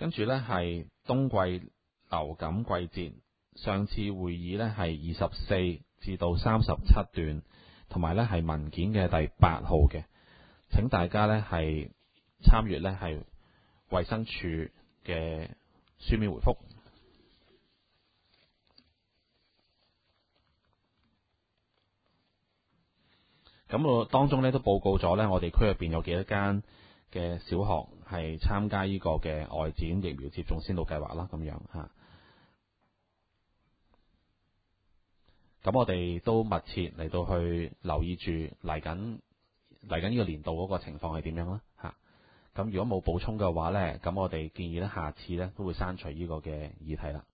跟住呢係冬季流感季節，上次會議呢係24至到37段，同埋呢係文件嘅第8號嘅。請大家呢係參閱呢係衛生署嘅書面回覆。咁我當中呢都報告咗呢，我哋區入邊有幾多間嘅小學係參加呢個嘅外展疫苗接種先導計劃啦，咁樣嚇。咁我哋都密切嚟到去留意住嚟緊呢個年度嗰個情況係點樣啦嚇。咁如果冇補充嘅話呢，咁我哋建議呢下次呢都會刪除呢個嘅議題啦。